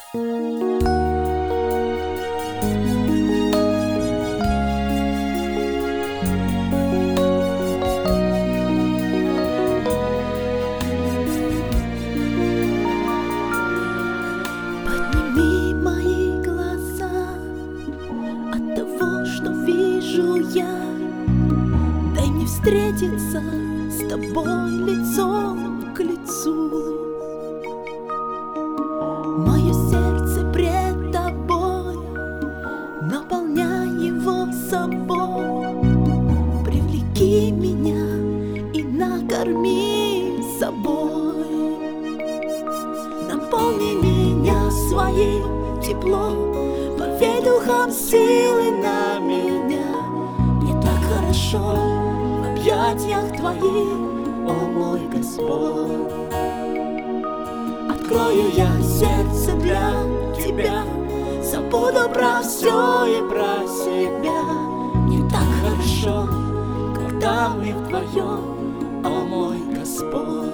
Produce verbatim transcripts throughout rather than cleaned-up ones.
Подними мои глаза от того, что вижу я. Дай мне встретиться с тобой лицом к лицу. Мое сердце пред тобой, наполняй его собой. Привлеки меня и накорми собой. Наполни меня своим теплом, повей духом силы на меня. Мне так хорошо в объятиях твоих, о мой Господь. Открою я сердце для тебя, забуду про все и про себя. Мне так хорошо, когда мы вдвоем, о мой Господь.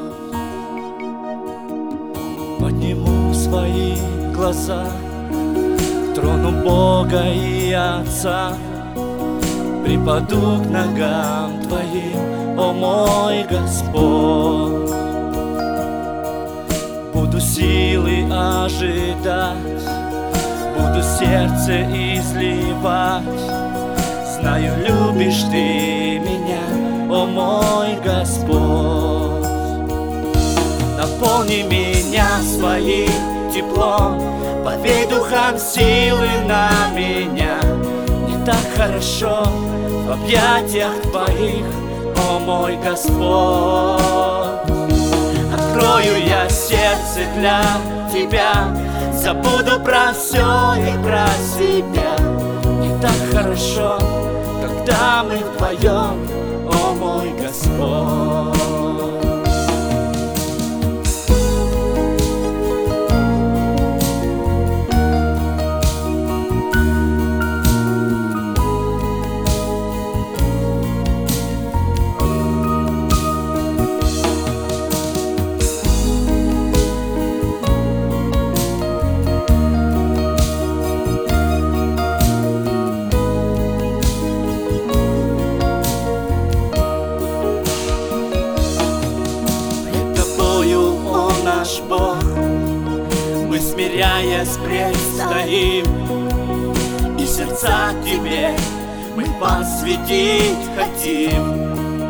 Подниму свои глаза к трону Бога и Отца, припаду к ногам Твоим, о мой Господь. Буду силы ожидать, буду сердце изливать. Знаю, любишь Ты меня, о мой Господь. Наполни меня своим теплом, повей духом силы на меня. Мне так хорошо в объятиях Твоих, о мой Господь. Открою я сердце для Тебя, забуду про все и про себя. Мне так хорошо, когда мы вдвоем, о мой Господь. Бог, мы, смиряясь, предстоим, и сердца Тебе мы посвятить хотим.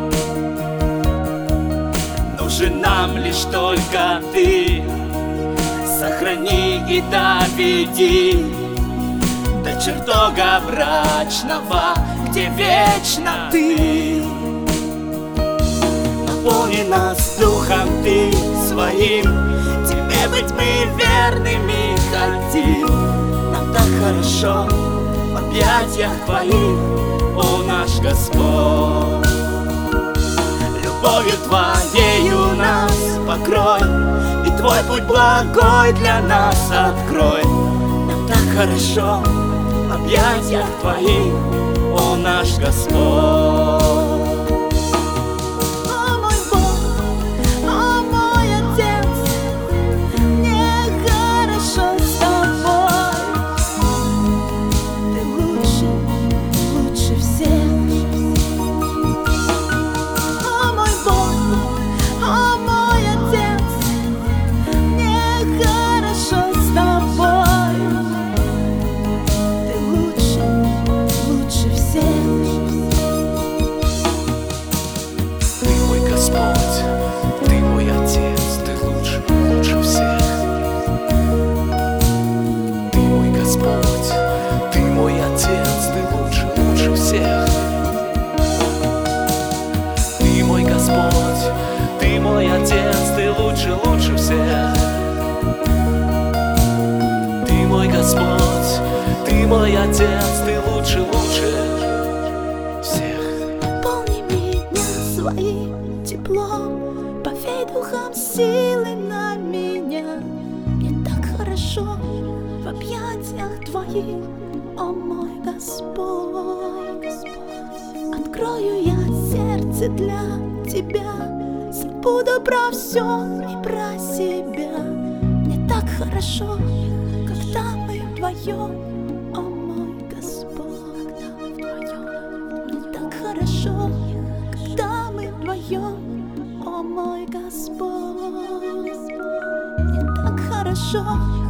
Нужен нам лишь только Ты, сохрани и доведи до чертога брачного, где вечно Ты. Наполни нас духом Ты своим, Тебе быть мы верными хотим. Нам так хорошо в объятиях Твоих, о наш Господь. Любовью Твоею нас покрой, и Твой путь благой для нас открой. Нам так хорошо в объятиях Твоих, о наш Господь. Ты мой отец, ты лучше, лучше всех. Ты мой Господь, ты мой отец, ты лучше, лучше всех. Ты мой Господь, ты мой отец, ты лучше, лучше всех. Ты мой Господь, ты мой отец, ты лучше, лучше всех. Наполни меня своим теплом, повей духом силы на меня. Мне так хорошо в объятиях Твоих, о мой Господь. Открою я сердце для Тебя, забуду про все и про себя. Мне так хорошо, вдвоем, о мой Господь. Мне так хорошо, когда мы вдвоем, о мой Господь. Мне так хорошо,